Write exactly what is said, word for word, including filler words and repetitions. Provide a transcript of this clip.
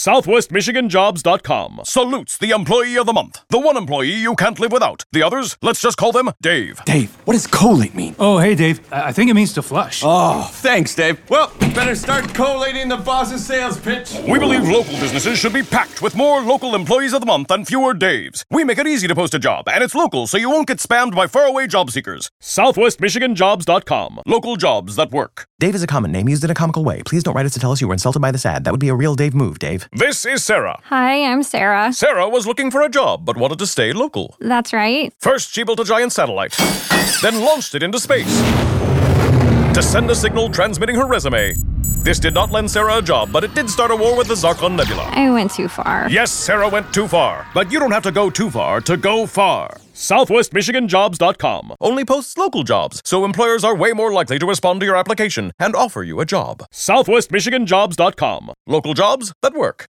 Southwest Michigan Jobs dot com salutes the Employee of the Month. The one employee you can't live without. The others, let's just call them Dave. Dave, what does collate mean? Oh, hey, Dave. I I think it means to flush. Oh, thanks, Dave. Well, better start collating the boss's sales pitch. We believe local businesses should be packed with more local Employees of the Month and fewer Daves. We make it easy to post a job, and it's local, so you won't get spammed by faraway job seekers. Southwest Michigan Jobs dot com. Local jobs that work. Dave is a common name used in a comical way. Please don't write us to tell us you were insulted by this ad. That would be a real Dave move, Dave. This is Sarah. Hi, I'm Sarah. Sarah was looking for a job, but wanted to stay local. That's right. First, she built a giant satellite, then launched it into space to send a signal transmitting her resume. This did not lend Sarah a job, but it did start a war with the Zarkon Nebula. I went too far. Yes, Sarah went too far, but you don't have to go too far to go far. Southwest Michigan Jobs dot com only posts local jobs, so employers are way more likely to respond to your application and offer you a job. Southwest Michigan Jobs dot com. Local jobs that work.